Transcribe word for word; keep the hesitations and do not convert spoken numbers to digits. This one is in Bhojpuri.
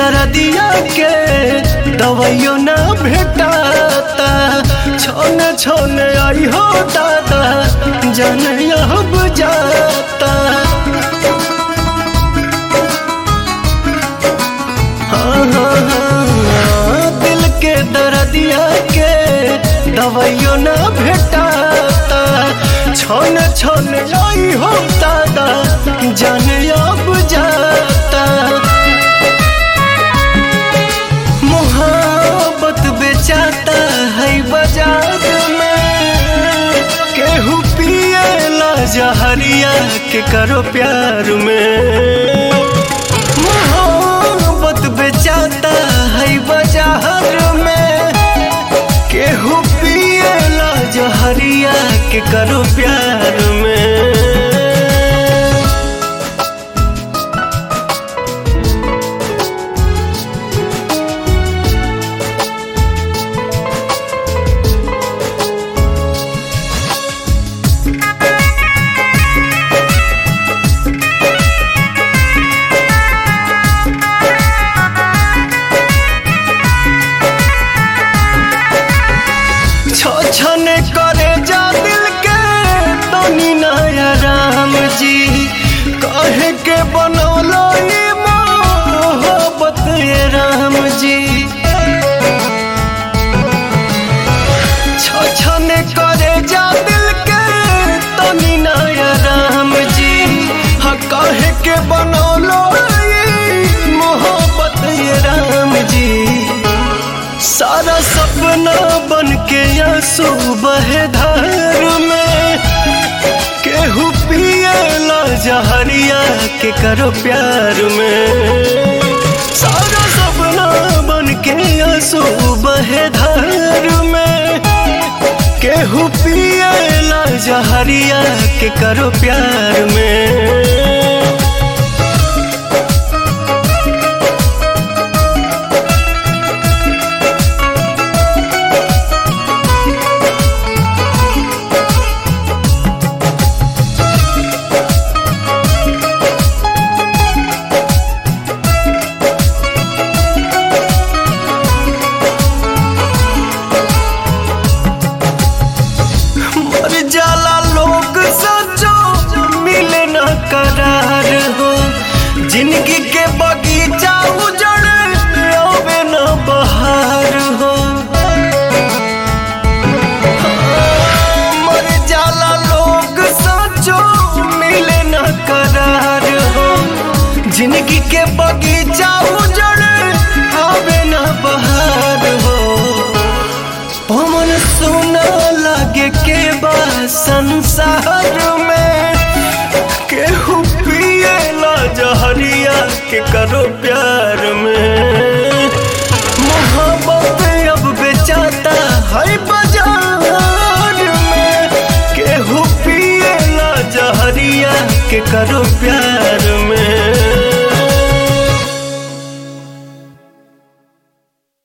दर्दिया के दवाइयो ना भेटाता। छोने छोने आई हो दादा जान अब जाता। हाँ हाँ हाँ दिल के दर्दिया के दवाइयो ना भेटाता। छोने छोने आई हो दादा जान अब जाता। मोहब्बत बेचाता है बाजार में, केहू पिएला जहरिया के करो प्यार में। मोहब्बत बेचाता है बाजार में, केहू पिएला जहरिया के करो प्यार में। छने करे जा दिल के तनी नया राम जी, कहे के बनौलो ये मोहब्बत ये राम जी। छने करे जा दिल के तनी नया राम जी, हाँ कहे के बनौलो ये मोहब्बत ये राम जी। सारा सपना बन के आंसू बहे धार में, केहू पिएला जहरिया के करो प्यार में। सारा सपना बन के आंसू बहे धार में, केहू पिएला जहरिया के करो प्यार में। जाला लोग सचो मिले न करार हो, जिंदगी के बगीचा उजड़ आवे न बहार हो। मर जाला लोग सचो मिले न करार हो, जिंदगी के बगीचा उजड़ आवे न बहार हो। पवन सुना लागे के बा संसार में, केहू पिएला जहरिया के करो प्यार।